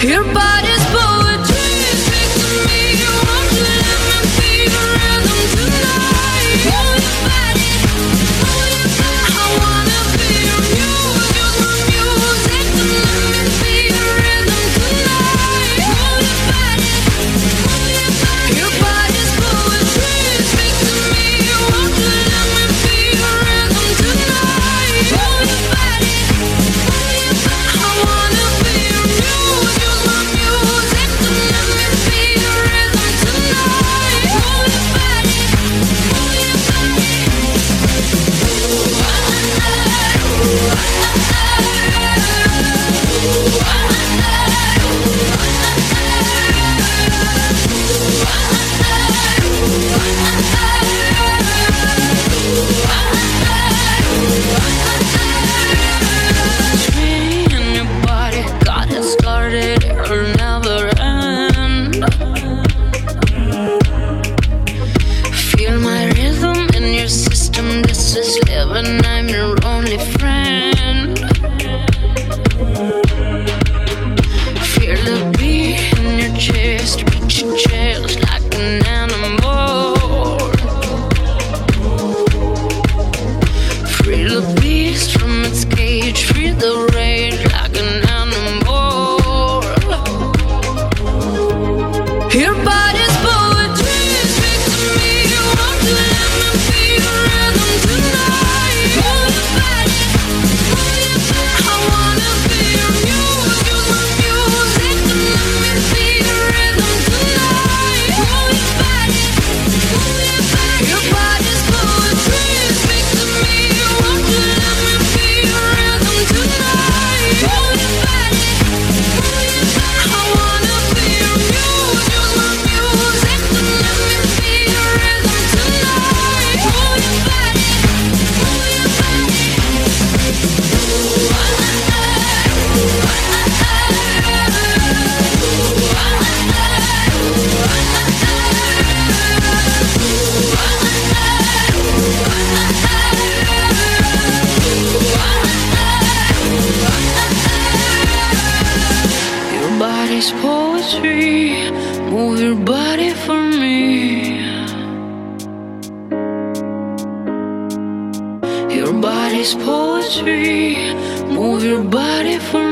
Your body's poetry, speak to me. Won't you let me be your rhythm tonight? Move your body, move your body. I wanna be your muse, use my music to let me be your rhythm tonight. Move your body, move your body. Your body's poetry, speak to me. Won't you let me be your rhythm tonight? Move your body, move your body. I wanna be your muse, use my music to let me be your rhythm tonight. Move your body, move your body. In your body, got it started, it'll never end. Feel my rhythm in your system, this is living, I'm your only friend. Feel the beat in your chest, reach your chest like an animal. Free the beast from its cage, free the rage like an animal. Your body's poetry, speak to me. Won't you let me be your rhythm tonight? Move your body, move your body. I wanna be your muse, use my music to let me be your rhythm tonight. Move your body, move your body. Your body's poetry, speak to me. Won't you let me be your rhythm tonight? Move your body, move your body. I wanna be your muse, use my music to let me be your rhythm tonight. Move your body, move your body. Your body's poetry, move your body for me. Your body's poetry, move your body for